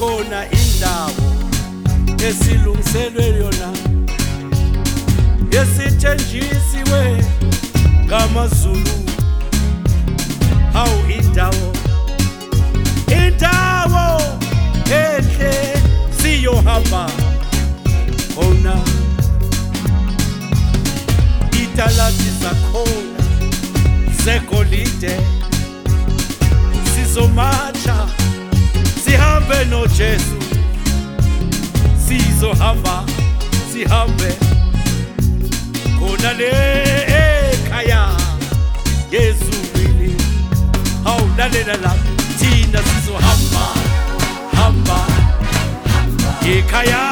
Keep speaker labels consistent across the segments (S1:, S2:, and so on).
S1: ikhona indawo esilungiselwe yona esithenjisiwe ngamaZulu. Hawu indawo enhle siyohamba khona, italati zakhona zegolide sizomatsha sihambe noJesu, sizohamba sihambe khona le ekhaya yezulwini. Hawu lalela la thina sizohamba ekhaya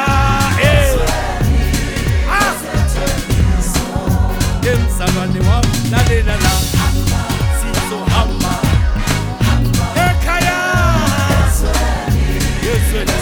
S1: emzalwane wami, lalela la sizohamba ekhaya yezulwini.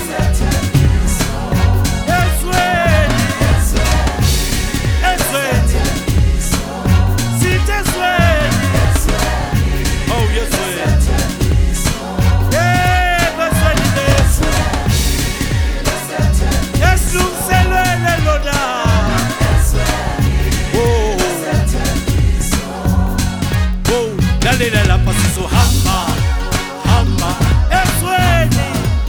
S1: Lalela lapha sizohamba ezweni.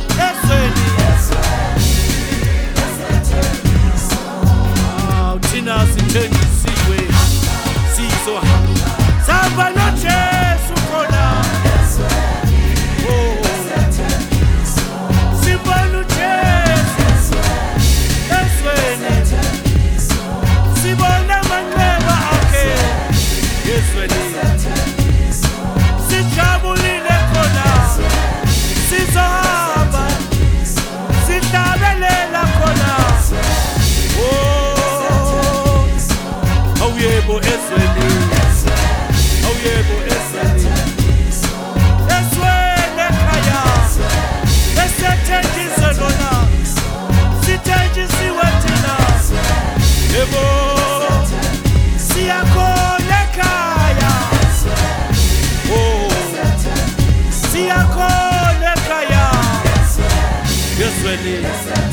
S1: Thina sithenjisiwe sizohamba sihamba noJesu khona. Sibona uJesu ezweni, sibona amanxeba akhe ezweni. Sijabulile khona, sizohamba sihlabelela khona. Awuyebo ezweni, awuyebo ezweni, ezweni ekhaya esethenjiswe lona, sithenjisiwe thina. Yebo siyakhona ekhaya, siyakhona ekhaya yezweni.